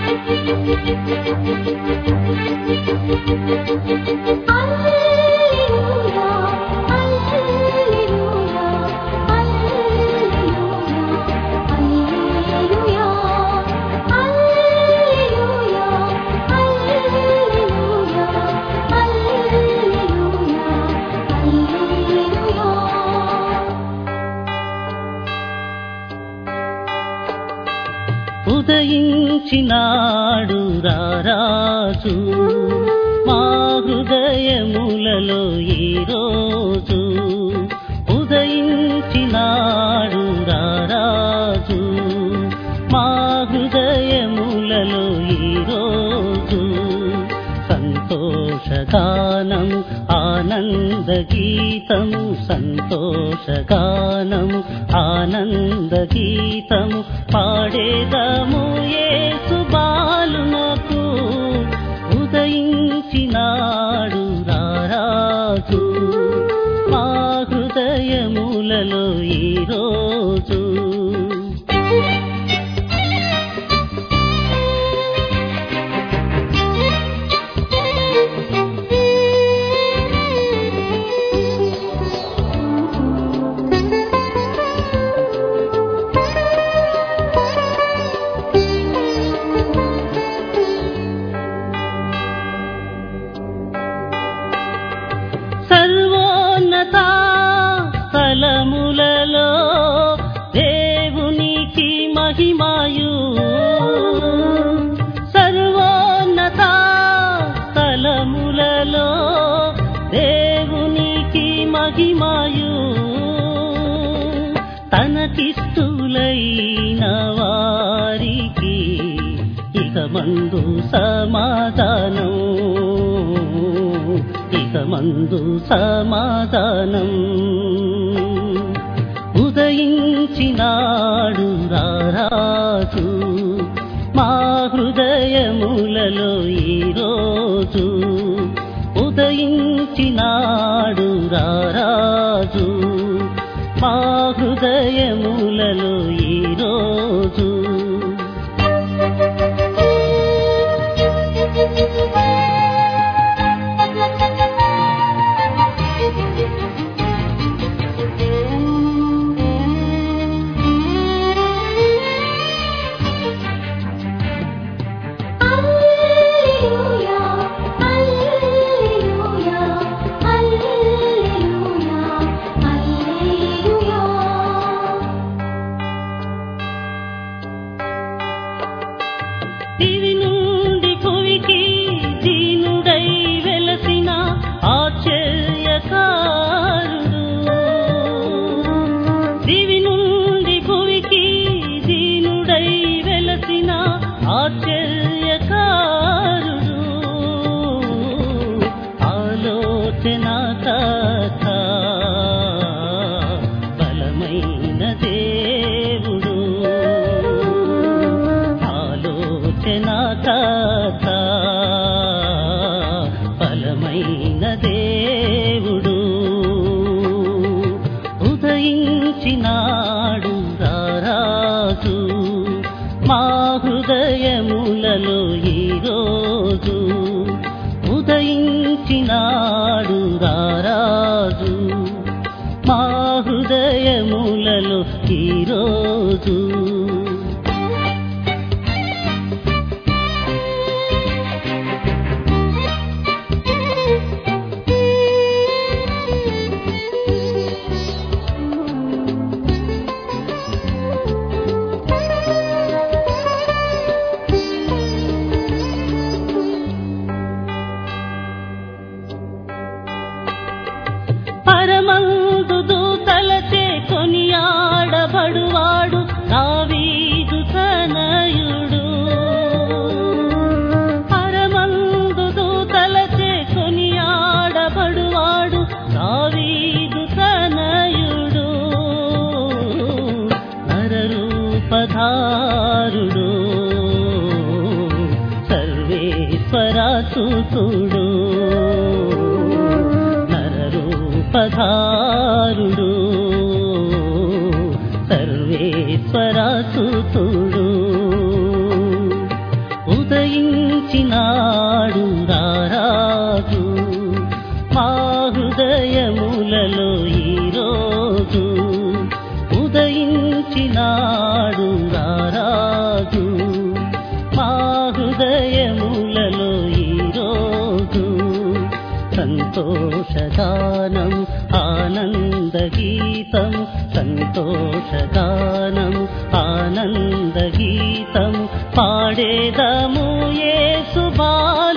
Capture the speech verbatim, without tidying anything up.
ఉదయించినాడు రారాజు మా హృదయములలో ఈరోజు. ఉదయించినాడు రారాజు మా హృదయములలో ఈరోజు. సంతోషగానము ఆనంద గీతము, సంతోషగానము ఆనంద గీతము పాడేదము యేసు బాలునకు. ఉదయించినాడు రారాజు మా హృదయములలో ఈరోజు. సర్వోన్నత స్థలములలో దేవునికి మహిమయు, సర్వోన్నత స్థలములలో దేవునికి మహిమయు. తనకిష్టులైన వారికి ఇక మందు సమాధానం, ఇక మందు సమాధానం. ఉదయించినాడు రారాజు మా హృదయములలో ఈరోజు. ఉదయించినాడు రారాజు మా హృదయములలో ఈరోజు. దివి నుండి భువికి దీనుడై వెలసిన ఆశ్చర్యకారుడు, దివి నుండి భువికి దీనుడై వెలసిన ఆశ్చర్యకారుడు. ఆలోచనకర్త బలమైన దేవుడు, ఆలోచనకర్త బలమైన దేవుడు. ఉదయించినాడు రారాజు మా హృదయములలో ఈరోజు. ఉదయించినాడు రారాజు మా హృదయములలో ఈరోజు. పరమందు దూతలచే కొనియాడబడువాడు దావీదు తనయుడు, పరమందు దూతలచే కొనియాడబడువాడు దావీదు తనయుడు. నరరూపధారుడు సర్వేశ్వరసుతుడు, పధారుడు సర్వేశ్వరసుతుడు. ఉదయించినాడు రారాజు మా హృదయములలో ఈరోజు ఉదయించినాడు రారాజు మా హృదయములలో ఈరోజు సంతోషగానం ఆనందగీతం సంతోషగానం ఆనందగీతం పాడేదము యేసు బాల